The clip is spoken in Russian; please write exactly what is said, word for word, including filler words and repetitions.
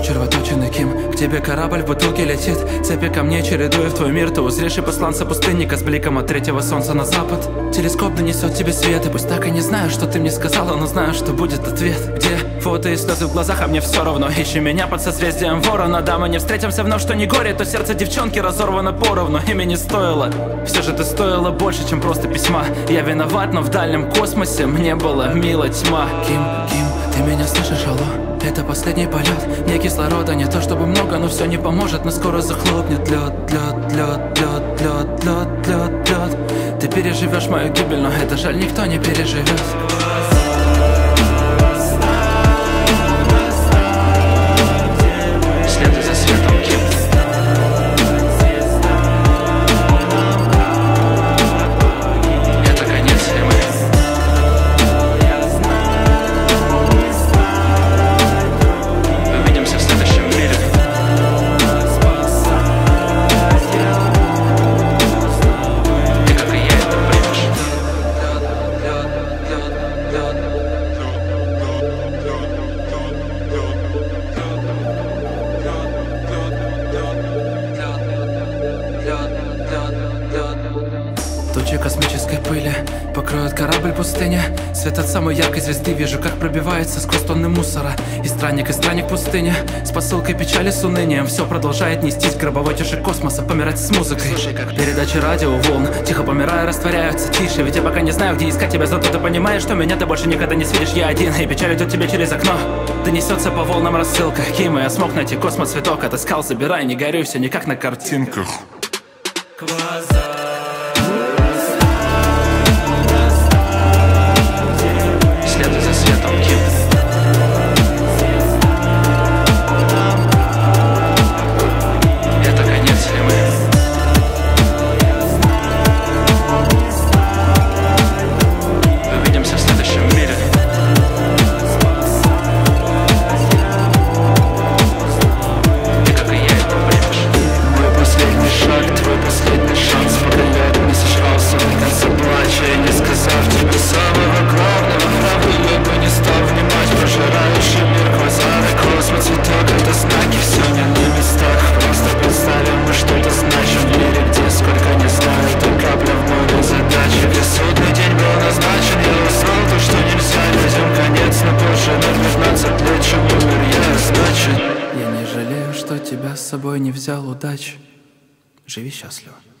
червоточины, Ким. К тебе корабль в бутылке летит, цепи камней чередуя в твой мир. Ты узришь посланца пустынника с бликом от третьего солнца на запад. Телескоп донесет тебе свет, и пусть так и не знаю, что ты мне сказала, но знаю, что будет ответ. Где фото и слезы в глазах, а мне все равно. Ищи меня под созвездием ворона. Да, мы не встретимся вновь, что не горе, то сердце девчонки разорвано поровну. Ими не стоило, все же ты стоила больше, чем просто письма. Я виноват, но в дальнем космосе мне была мила тьма. Ким, Ким, ты меня слышишь, алло? Это последний полет, мне кислорода не то чтобы много, но все не поможет, но скоро захлопнет лед, лед, лед, лед, лед, лед, лед, лед. Ты переживешь мою гибель, но это жаль, никто не переживет. Тучи космической пыли покроют корабль пустыня. Свет от самой яркой звезды вижу, как пробивается сквозь тонны мусора. И странник, и странник пустыни с посылкой печали с унынием. Все продолжает нестись к гробовой тиши космоса, помирать с музыкой. Слушай, как передачи радиоволн тихо помирая, растворяются тише. Ведь я пока не знаю, где искать тебя, зато ты понимаешь, что меня ты больше никогда не свидишь. Я один, и печаль идет тебе через окно. Донесется по волнам рассылка. Ким, я смог найти космос, цветок отыскал, забирай, не горюй, все никак на картинках. Глаза. Я не жалею, что тебя с собой не взял, удачи. Живи счастливо.